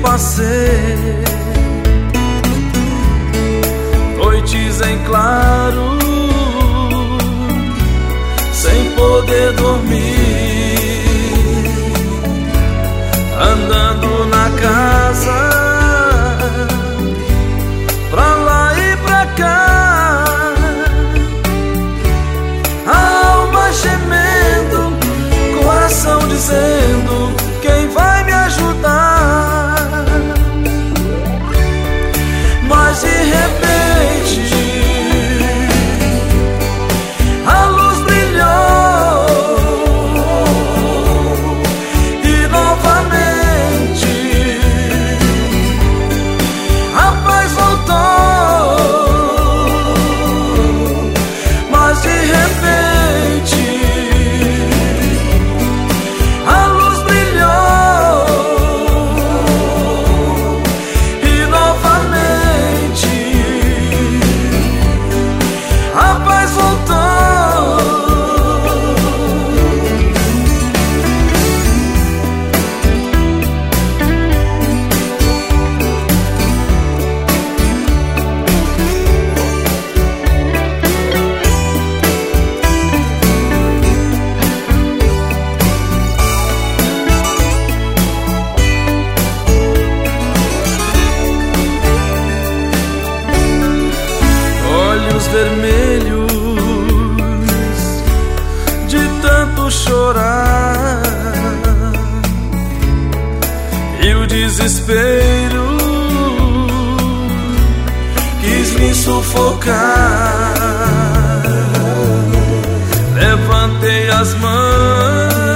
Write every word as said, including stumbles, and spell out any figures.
passei, noites em claro, sem poder dormir, andando na casa, pra lá e pra cá, a alma gemendo, coração dizendo: quem vai me ajudar? Mas de repente a luz brilhou e novamente a paz voltou. Mas de repente a luz brilhou e novamente a paz voltou. Olhos vermelhos de tanto chorar, e o desespero quis me sufocar. Levantei as mãos